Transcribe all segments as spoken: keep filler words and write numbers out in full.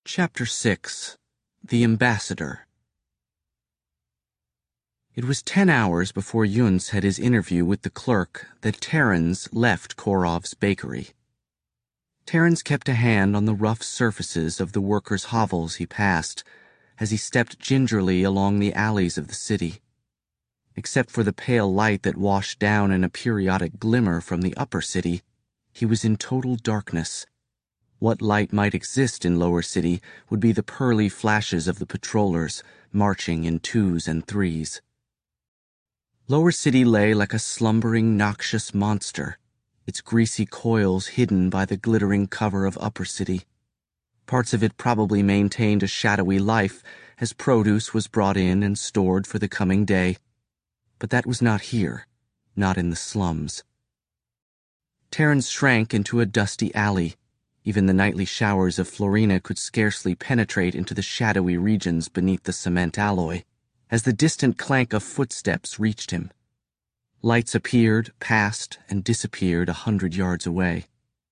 Chapter six. The Ambassador. It was ten hours before Yunus had his interview with the clerk that Terence left Korov's bakery. Terence kept a hand on the rough surfaces of the workers' hovels he passed as he stepped gingerly along the alleys of the city. Except for the pale light that washed down in a periodic glimmer from the upper city, he was in total darkness. What light might exist in Lower City would be the pearly flashes of the patrollers marching in twos and threes. Lower City lay like a slumbering, noxious monster, its greasy coils hidden by the glittering cover of Upper City. Parts of it probably maintained a shadowy life as produce was brought in and stored for the coming day. But that was not here, not in the slums. Terence shrank into a dusty alley. Even the nightly showers of Florina could scarcely penetrate into the shadowy regions beneath the cement alloy, as the distant clank of footsteps reached him. Lights appeared, passed, and disappeared a hundred yards away.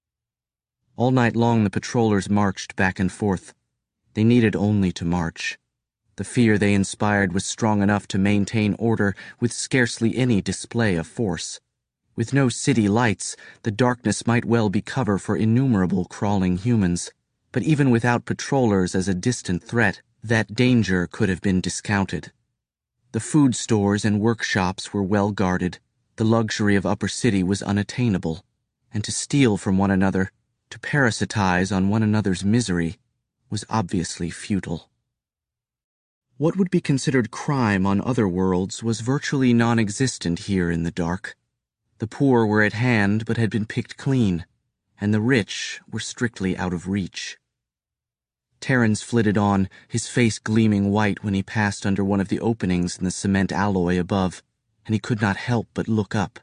All night long the patrollers marched back and forth. They needed only to march. The fear they inspired was strong enough to maintain order with scarcely any display of force. With no city lights, the darkness might well be cover for innumerable crawling humans, but even without patrollers as a distant threat, that danger could have been discounted. The food stores and workshops were well guarded, the luxury of Upper City was unattainable, and to steal from one another, to parasitize on one another's misery, was obviously futile. What would be considered crime on other worlds was virtually non-existent here in the dark. The poor were at hand but had been picked clean, and the rich were strictly out of reach. Terence flitted on, his face gleaming white when he passed under one of the openings in the cement alloy above, and he could not help but look up.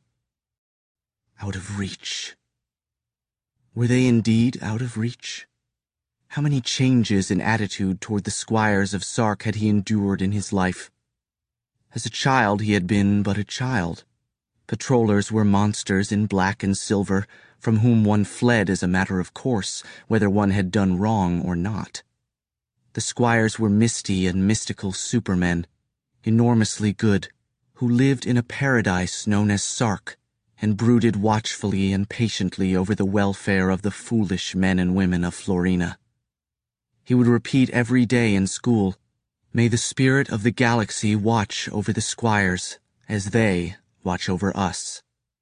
Out of reach. Were they indeed out of reach? How many changes in attitude toward the squires of Sark had he endured in his life? As a child he had been but a child. Patrollers were monsters in black and silver, from whom one fled as a matter of course, whether one had done wrong or not. The squires were misty and mystical supermen, enormously good, who lived in a paradise known as Sark, and brooded watchfully and patiently over the welfare of the foolish men and women of Florina. He would repeat every day in school, "May the spirit of the galaxy watch over the squires, as they watch over us."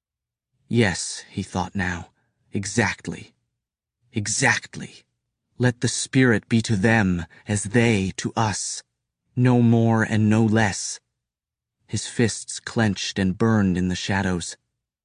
Yes, he thought now, exactly. Exactly. Let the spirit be to them as they to us. No more and no less. His fists clenched and burned in the shadows.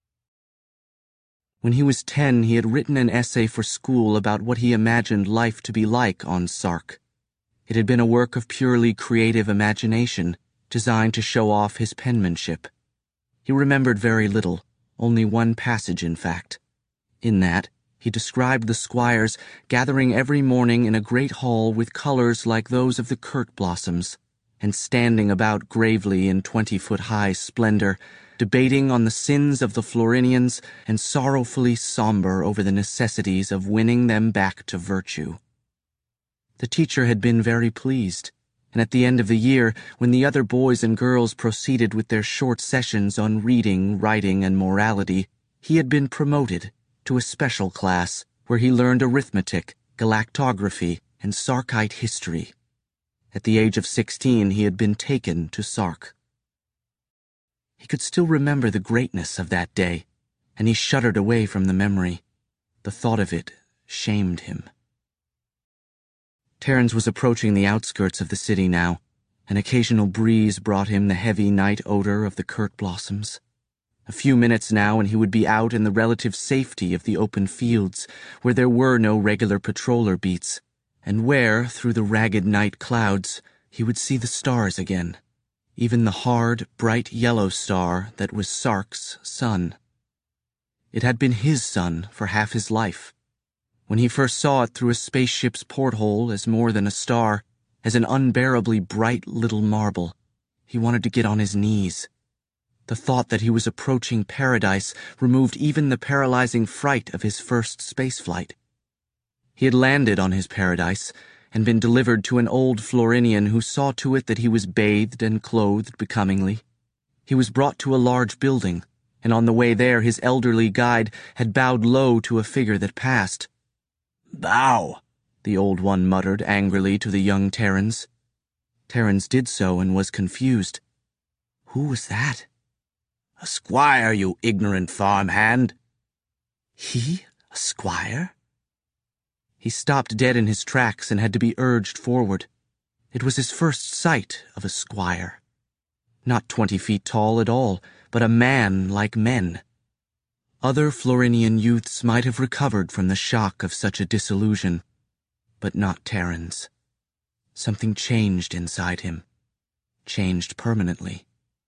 When he was ten, he had written an essay for school about what he imagined life to be like on Sark. It had been a work of purely creative imagination, designed to show off his penmanship. He remembered very little, only one passage in fact. In that, he described the squires gathering every morning in a great hall with colors like those of the Kurt blossoms, and standing about gravely in twenty-foot-high splendor, debating on the sins of the Florinians and sorrowfully somber over the necessities of winning them back to virtue. The teacher had been very pleased, and at the end of the year, when the other boys and girls proceeded with their short sessions on reading, writing, and morality, he had been promoted to a special class where he learned arithmetic, galactography, and Sarkite history. At the age of sixteen, he had been taken to Sark. He could still remember the greatness of that day, and he shuddered away from the memory. The thought of it shamed him. Terence was approaching the outskirts of the city now. An occasional breeze brought him the heavy night odor of the Kurt blossoms. A few minutes now and he would be out in the relative safety of the open fields, where there were no regular patroller beats, and where, through the ragged night clouds, he would see the stars again, even the hard, bright yellow star that was Sark's sun. It had been his sun for half his life. When he first saw it through a spaceship's porthole as more than a star, as an unbearably bright little marble, he wanted to get on his knees. The thought that he was approaching paradise removed even the paralyzing fright of his first spaceflight. He had landed on his paradise, and been delivered to an old Florinian who saw to it that he was bathed and clothed becomingly. He was brought to a large building, and on the way there his elderly guide had bowed low to a figure that passed. "Bow," the old one muttered angrily to the young Terrans. Terrans did so and was confused. Who was that? "A squire, you ignorant farmhand." He? A squire? He stopped dead in his tracks and had to be urged forward. It was his first sight of a squire. Not twenty feet tall at all, but a man like men. Other Florinian youths might have recovered from the shock of such a disillusion, but not Terrans. Something changed inside him. Changed permanently.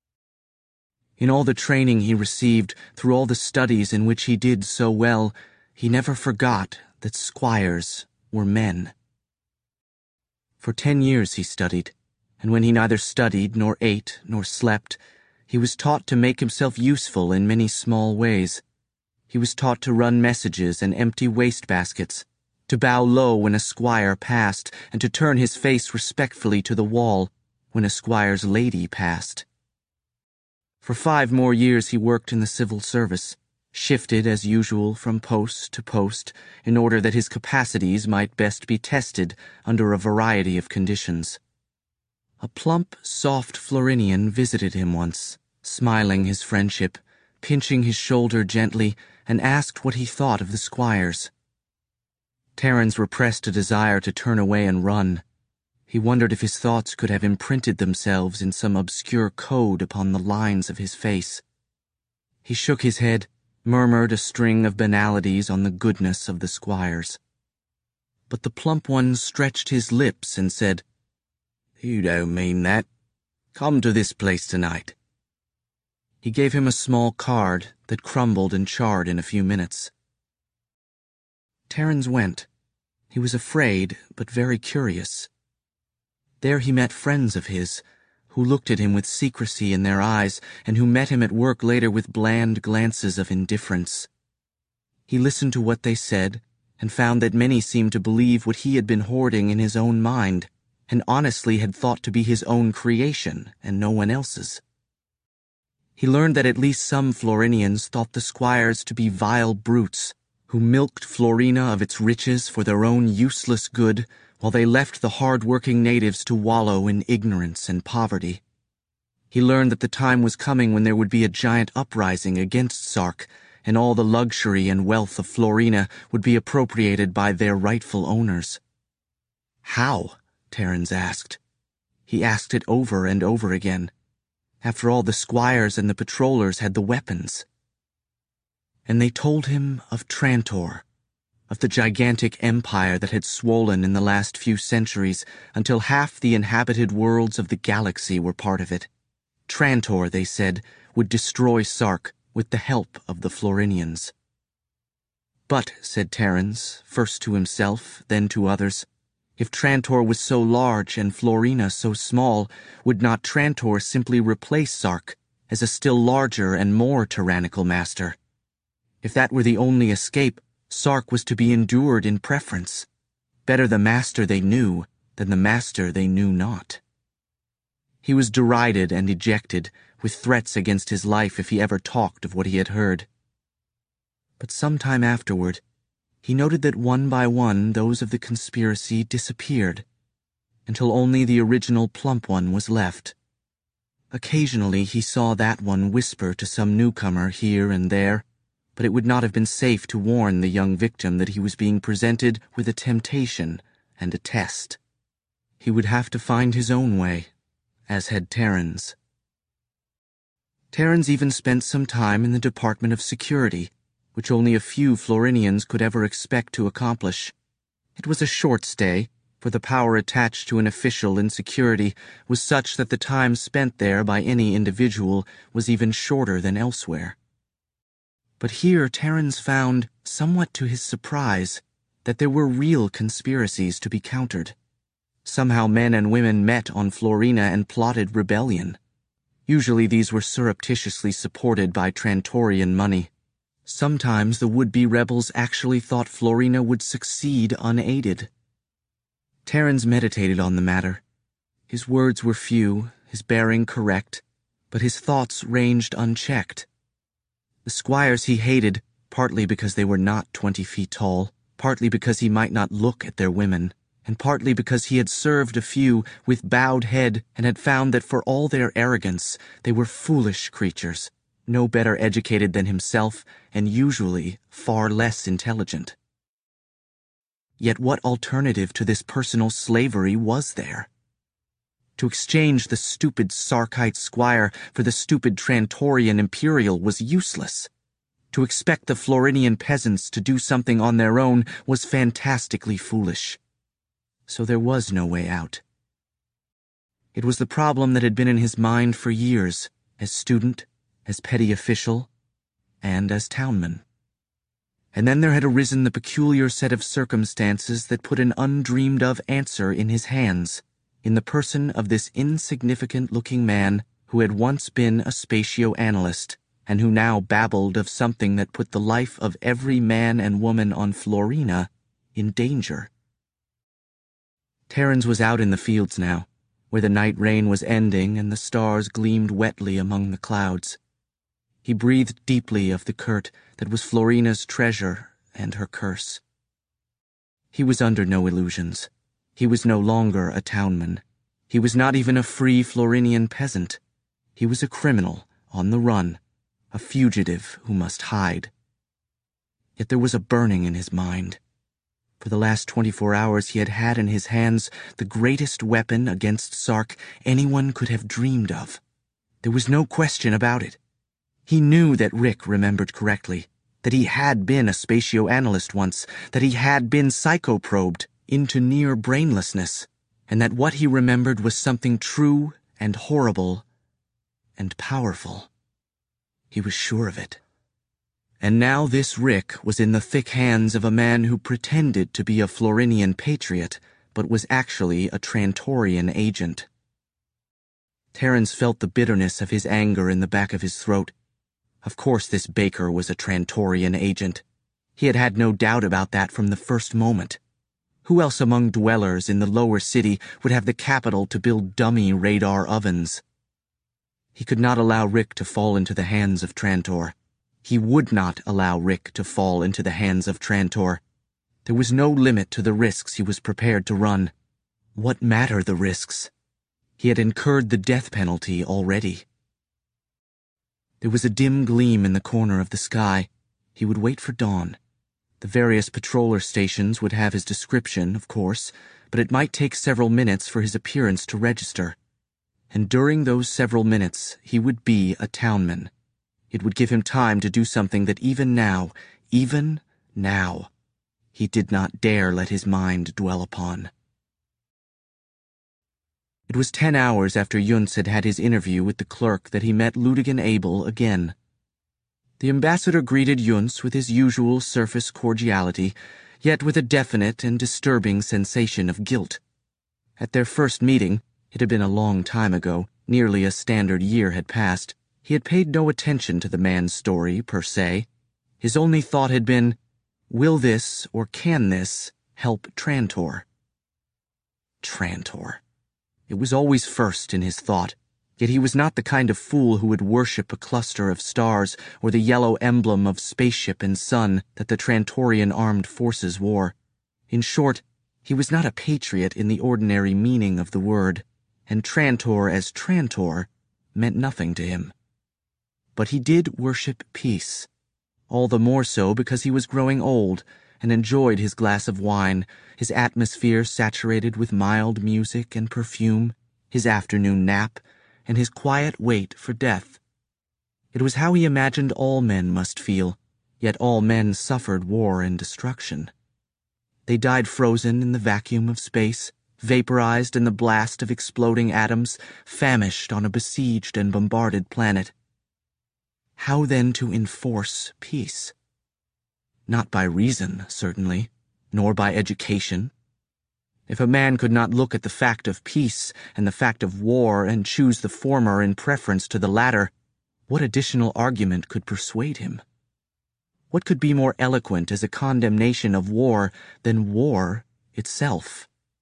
In all the training he received, through all the studies in which he did so well, he never forgot that squires were men. For ten years he studied, and when he neither studied nor ate nor slept, he was taught to make himself useful in many small ways. He was taught to run messages and empty wastebaskets, to bow low when a squire passed, and to turn his face respectfully to the wall when a squire's lady passed. For five more years he worked in the civil service, shifted as usual from post to post in order that his capacities might best be tested under a variety of conditions. A plump, soft Florinian visited him once, smiling his friendship, pinching his shoulder gently, and asked what he thought of the squires. Terrans repressed a desire to turn away and run. He wondered if his thoughts could have imprinted themselves in some obscure code upon the lines of his face. He shook his head, murmured a string of banalities on the goodness of the squires. But the plump one stretched his lips and said, "You don't mean that. Come to this place tonight." He gave him a small card that crumbled and charred in a few minutes. Terrans went. He was afraid, but very curious. There he met friends of his, who looked at him with secrecy in their eyes, and who met him at work later with bland glances of indifference. He listened to what they said, and found that many seemed to believe what he had been hoarding in his own mind, and honestly had thought to be his own creation, and no one else's. He learned that at least some Florinians thought the squires to be vile brutes, who milked Florina of its riches for their own useless good, while they left the hard-working natives to wallow in ignorance and poverty. He learned that the time was coming when there would be a giant uprising against Sark, and all the luxury and wealth of Florina would be appropriated by their rightful owners. How? Terrans asked. He asked it over and over again. After all, the squires and the patrollers had the weapons. And they told him of Trantor, of the gigantic empire that had swollen in the last few centuries until half the inhabited worlds of the galaxy were part of it. Trantor, they said, would destroy Sark with the help of the Florinians. But, said Terrans, first to himself, then to others, if Trantor was so large and Florina so small, would not Trantor simply replace Sark as a still larger and more tyrannical master? If that were the only escape, Sark was to be endured in preference. Better the master they knew than the master they knew not. He was derided and ejected, with threats against his life if he ever talked of what he had heard. But some time afterward, he noted that one by one those of the conspiracy disappeared, until only the original plump one was left. Occasionally he saw that one whisper to some newcomer here and there, but it would not have been safe to warn the young victim that he was being presented with a temptation and a test. He would have to find his own way, as had Terrans. Terrans even spent some time in the Department of Security, which only a few Florinians could ever expect to accomplish. It was a short stay, for the power attached to an official in security was such that the time spent there by any individual was even shorter than elsewhere. But here Terrans found, somewhat to his surprise, that there were real conspiracies to be countered. Somehow men and women met on Florina and plotted rebellion. Usually these were surreptitiously supported by Trantorian money. Sometimes the would-be rebels actually thought Florina would succeed unaided. Terence meditated on the matter. His words were few, his bearing correct, but his thoughts ranged unchecked. The squires he hated, partly because they were not twenty feet tall, partly because he might not look at their women, and partly because he had served a few with bowed head and had found that for all their arrogance, they were foolish creatures, no better educated than himself, and usually far less intelligent. Yet what alternative to this personal slavery was there? To exchange the stupid Sarkite squire for the stupid Trantorian imperial was useless. To expect the Florinian peasants to do something on their own was fantastically foolish. So there was no way out. It was the problem that had been in his mind for years, as student, as petty official, and as townman. And then there had arisen the peculiar set of circumstances that put an undreamed-of answer in his hands, in the person of this insignificant-looking man who had once been a spatio-analyst, and who now babbled of something that put the life of every man and woman on Florina in danger. Terence was out in the fields now, where the night rain was ending and the stars gleamed wetly among the clouds. He breathed deeply of the Kurt that was Florina's treasure and her curse. He was under no illusions. He was no longer a townman. He was not even a free Florinian peasant. He was a criminal on the run, a fugitive who must hide. Yet there was a burning in his mind. For the last twenty-four hours he had had in his hands the greatest weapon against Sark anyone could have dreamed of. There was no question about it. He knew that Rick remembered correctly, that he had been a spatio-analyst once, that he had been psychoprobed into near brainlessness, and that what he remembered was something true and horrible and powerful. He was sure of it. And now this Rick was in the thick hands of a man who pretended to be a Florinian patriot, but was actually a Trantorian agent. Terence felt the bitterness of his anger in the back of his throat. Of course this baker was a Trantorian agent. He had had no doubt about that from the first moment. Who else among dwellers in the lower city would have the capital to build dummy radar ovens? He could not allow Rick to fall into the hands of Trantor. He would not allow Rick to fall into the hands of Trantor. There was no limit to the risks he was prepared to run. What matter the risks? He had incurred the death penalty already. There was a dim gleam in the corner of the sky. He would wait for dawn. The various patroller stations would have his description, of course, but it might take several minutes for his appearance to register. And during those several minutes, he would be a townman. It would give him time to do something that even now, even now, he did not dare let his mind dwell upon. It was ten hours after Yunus had had his interview with the clerk that he met Ludigan Abel again. The ambassador greeted Yunus with his usual surface cordiality, yet with a definite and disturbing sensation of guilt. At their first meeting, it had been a long time ago, nearly a standard year had passed, he had paid no attention to the man's story, per se. His only thought had been, will this, or can this, help Trantor? Trantor. It was always first in his thought, yet he was not the kind of fool who would worship a cluster of stars or the yellow emblem of spaceship and sun that the Trantorian armed forces wore. In short, he was not a patriot in the ordinary meaning of the word, and Trantor as Trantor meant nothing to him. But he did worship peace, all the more so because he was growing old and enjoyed his glass of wine, his atmosphere saturated with mild music and perfume, his afternoon nap, and his quiet wait for death. It was how he imagined all men must feel, yet all men suffered war and destruction. They died frozen in the vacuum of space, vaporized in the blast of exploding atoms, famished on a besieged and bombarded planet. How then to enforce peace? Not by reason, certainly, nor by education. If a man could not look at the fact of peace and the fact of war and choose the former in preference to the latter, what additional argument could persuade him? What could be more eloquent as a condemnation of war than war itself?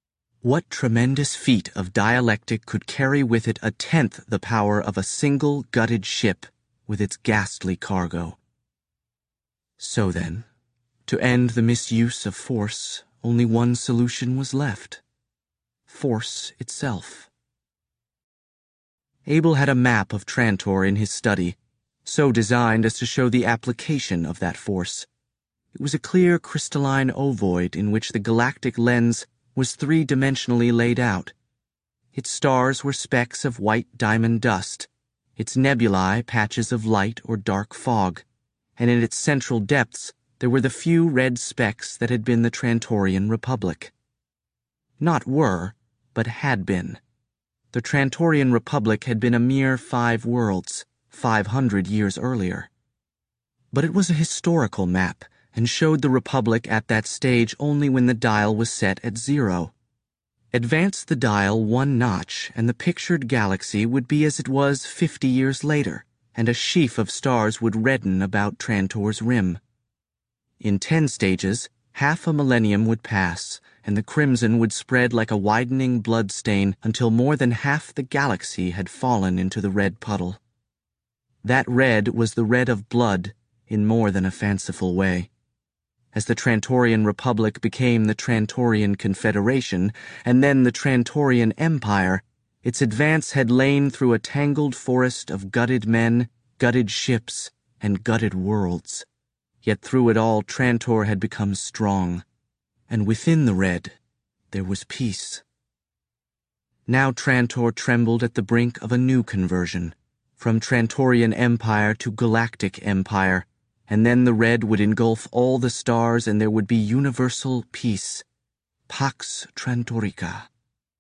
What tremendous feat of dialectic could carry with it a tenth the power of a single gutted ship with its ghastly cargo? So then, to end the misuse of force, only one solution was left. Force itself. Abel had a map of Trantor in his study, so designed as to show the application of that force. It was a clear crystalline ovoid in which the galactic lens was three-dimensionally laid out. Its stars were specks of white diamond dust, its nebulae patches of light or dark fog, and in its central depths there were the few red specks that had been the Trantorian Republic. Not were, but had been. The Trantorian Republic had been a mere five worlds, five hundred years earlier. But it was a historical map, and showed the Republic at that stage only when the dial was set at zero. Advance the dial one notch, and the pictured galaxy would be as it was fifty years later, and a sheaf of stars would redden about Trantor's rim. In ten stages, half a millennium would pass, and the crimson would spread like a widening blood stain until more than half the galaxy had fallen into the red puddle. That red was the red of blood in more than a fanciful way. As the Trantorian Republic became the Trantorian Confederation, and then the Trantorian Empire, its advance had lain through a tangled forest of gutted men, gutted ships, and gutted worlds. Yet through it all Trantor had become strong, and within the red there was peace. Now Trantor trembled at the brink of a new conversion, from Trantorian Empire to Galactic Empire, and then the red would engulf all the stars and there would be universal peace. Pax Trantorica.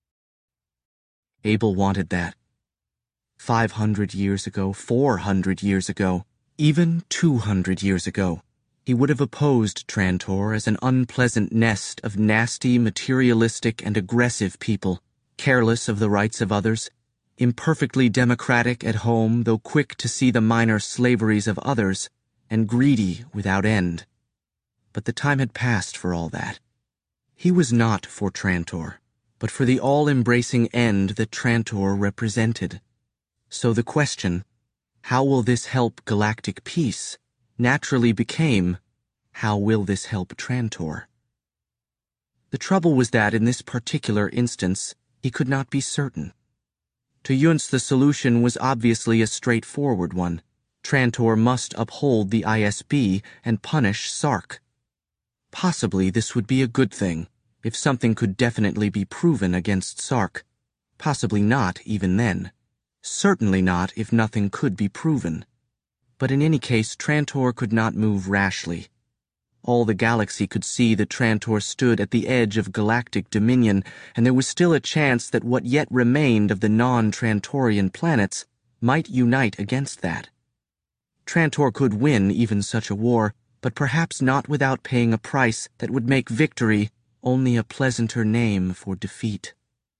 Abel wanted that. Five hundred years ago, four hundred years ago, even two hundred years ago, he would have opposed Trantor as an unpleasant nest of nasty, materialistic, and aggressive people, careless of the rights of others, imperfectly democratic at home, though quick to see the minor slaveries of others, and greedy without end. But the time had passed for all that. He was not for Trantor, but for the all-embracing end that Trantor represented. So the question, how will this help galactic peace, naturally became, how will this help Trantor? The trouble was that in this particular instance, he could not be certain. To Yunus the solution was obviously a straightforward one. Trantor must uphold the I S B and punish Sark. Possibly this would be a good thing, if something could definitely be proven against Sark. Possibly not even then. Certainly not if nothing could be proven. But in any case, Trantor could not move rashly. All the galaxy could see that Trantor stood at the edge of galactic dominion, and there was still a chance that what yet remained of the non-Trantorian planets might unite against that. Trantor could win even such a war, but perhaps not without paying a price that would make victory only a pleasanter name for defeat.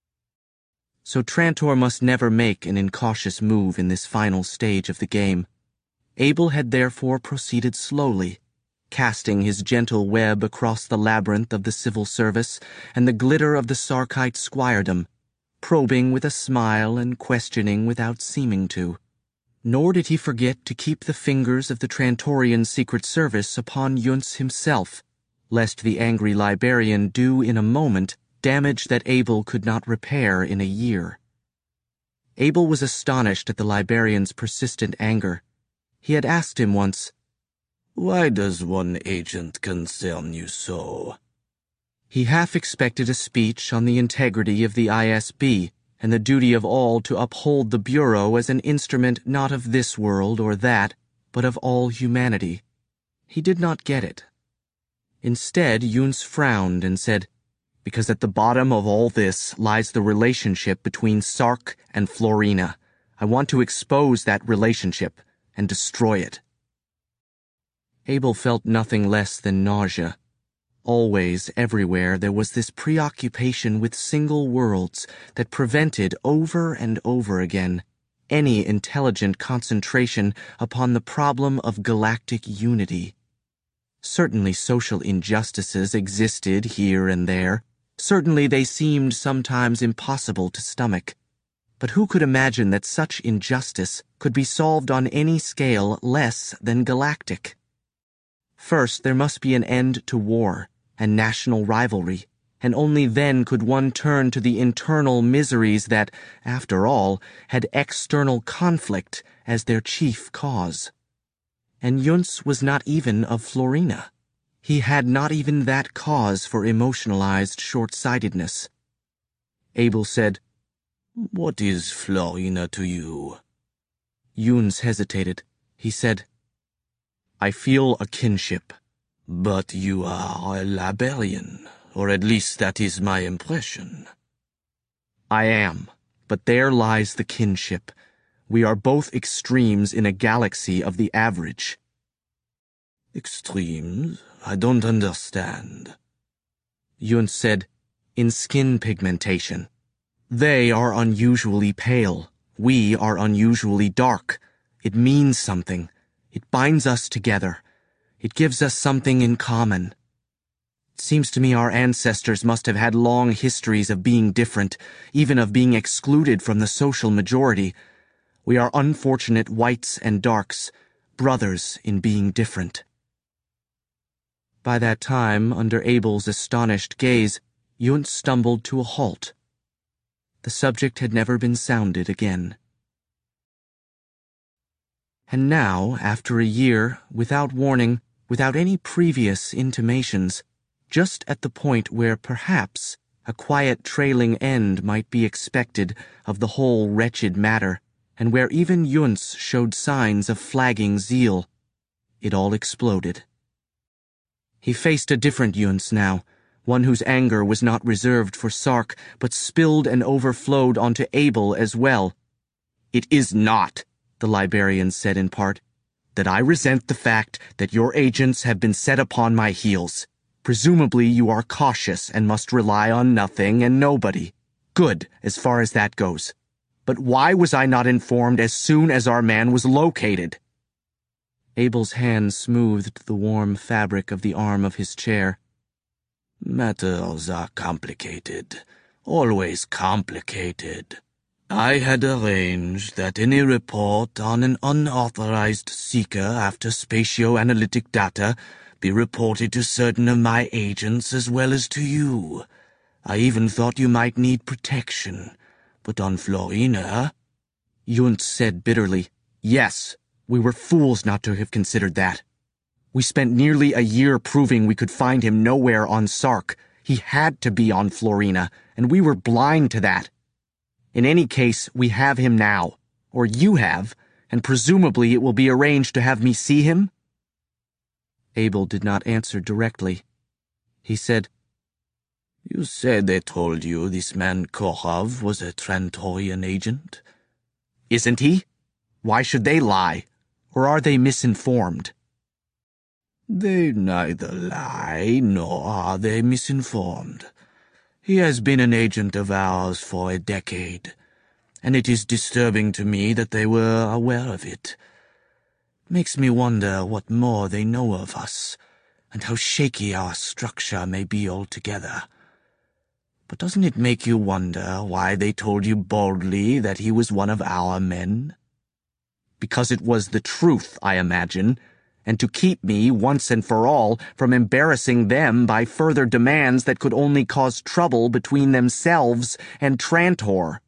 So Trantor must never make an incautious move in this final stage of the game. Abel had therefore proceeded slowly, casting his gentle web across the labyrinth of the civil service and the glitter of the Sarkite squiredom, probing with a smile and questioning without seeming to. Nor did he forget to keep the fingers of the Trantorian Secret Service upon Yunus himself, lest the angry librarian do in a moment damage that Abel could not repair in a year. Abel was astonished at the librarian's persistent anger. He had asked him once, "Why does one agent concern you so?" He half expected a speech on the integrity of the I S B, and the duty of all to uphold the Bureau as an instrument not of this world or that, but of all humanity. He did not get it. Instead, Yunus frowned and said, "Because at the bottom of all this lies the relationship between Sark and Florina. I want to expose that relationship and destroy it." Abel felt nothing less than nausea. Always, everywhere, there was this preoccupation with single worlds that prevented over and over again any intelligent concentration upon the problem of galactic unity. Certainly social injustices existed here and there, Certainly they seemed sometimes impossible to stomach. But who could imagine that such injustice could be solved on any scale less than galactic? First, there must be an end to war and national rivalry, and only then could one turn to the internal miseries that, after all, had external conflict as their chief cause. And Yunus was not even of Florina. He had not even that cause for emotionalized short-sightedness. Abel said, "What is Florina to you?" Yunus hesitated. He said, "I feel a kinship." "But you are a Liberian, or at least that is my impression." "I am, but there lies the kinship. We are both extremes in a galaxy of the average." "Extremes? I don't understand." Yunus said, "In skin pigmentation. They are unusually pale. We are unusually dark. It means something. It binds us together. It gives us something in common. It seems to me our ancestors must have had long histories of being different, even of being excluded from the social majority. We are unfortunate whites and darks, brothers in being different." By that time, under Abel's astonished gaze, Yunus stumbled to a halt. The subject had never been sounded again. And now, after a year, without warning, without any previous intimations, just at the point where perhaps a quiet trailing end might be expected of the whole wretched matter, and where even Yunus showed signs of flagging zeal, it all exploded. He faced a different Yunus now, one whose anger was not reserved for Sark, but spilled and overflowed onto Abel as well. "It is not," the Liberian said in part, "that I resent the fact that your agents have been set upon my heels. Presumably you are cautious and must rely on nothing and nobody. Good, as far as that goes. But why was I not informed as soon as our man was located?" Abel's hand smoothed the warm fabric of the arm of his chair. "Matters are complicated, always complicated. I had arranged that any report on an unauthorized seeker after spatio-analytic data be reported to certain of my agents as well as to you. I even thought you might need protection. But on Florina..." Yunus said bitterly, "Yes, we were fools not to have considered that. We spent nearly a year proving we could find him nowhere on Sark. He had to be on Florina, and we were blind to that. In any case, we have him now, or you have, and presumably it will be arranged to have me see him?" Abel did not answer directly. He said, "You said they told you this man Korov was a Trantorian agent?" "Isn't he? Why should they lie? Or are they misinformed?" "They neither lie nor are they misinformed. He has been an agent of ours for a decade, and it is disturbing to me that they were aware of it. Makes me wonder what more they know of us, and how shaky our structure may be altogether. But doesn't it make you wonder why they told you boldly that he was one of our men?" "Because it was the truth, I imagine, and to keep me, once and for all, from embarrassing them by further demands that could only cause trouble between themselves and Trantor."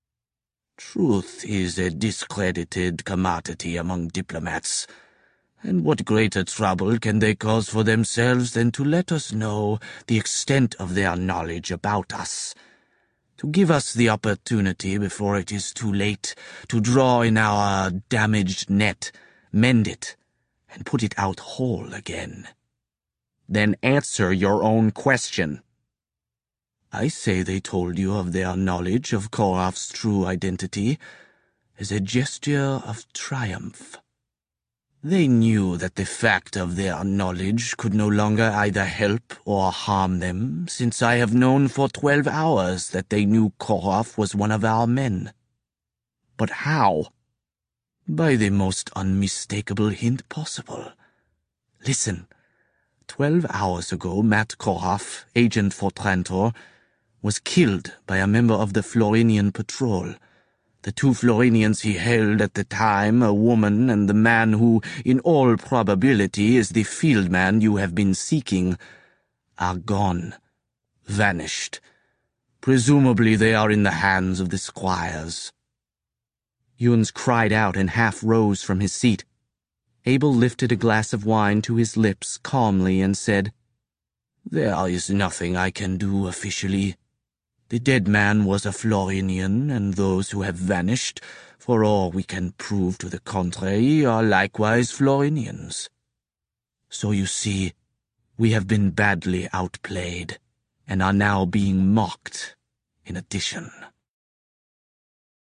"Truth is a discredited commodity among diplomats, and what greater trouble can they cause for themselves than to let us know the extent of their knowledge about us? To give us the opportunity before it is too late to draw in our damaged net, mend it, and put it out whole again." "Then answer your own question." "I say they told you of their knowledge of Korov's true identity as a gesture of triumph. They knew that the fact of their knowledge could no longer either help or harm them, since I have known for twelve hours that they knew Korov was one of our men." "But how?" "By the most unmistakable hint possible. Listen. Twelve hours ago, Matt Korov, agent for Trantor, was killed by a member of the Florinian patrol. The two Florinians he held at the time, a woman and the man who, in all probability, is the field man you have been seeking, are gone, vanished. Presumably they are in the hands of the squires." Yuns cried out and half rose from his seat. Abel lifted a glass of wine to his lips calmly and said, "There is nothing I can do officially. The dead man was a Florinian, and those who have vanished, for all we can prove to the contrary, are likewise Florinians. So you see, we have been badly outplayed, and are now being mocked in addition."